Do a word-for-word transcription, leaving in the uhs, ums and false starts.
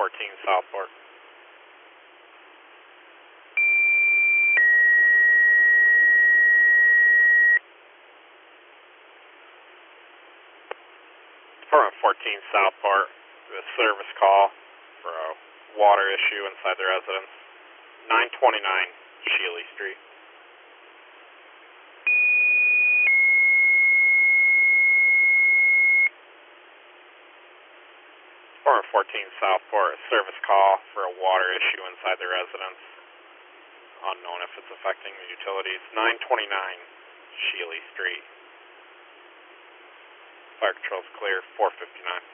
fourteen Southport. Department fourteen Southport, a service call for a water issue inside the residence. nine twenty-nine Shealy Street. Department fourteen Southport, a service call for a water issue inside the residence. Unknown if it's affecting the utilities. nine twenty-nine Shealy Street. Fire control's clear, four fifty-nine.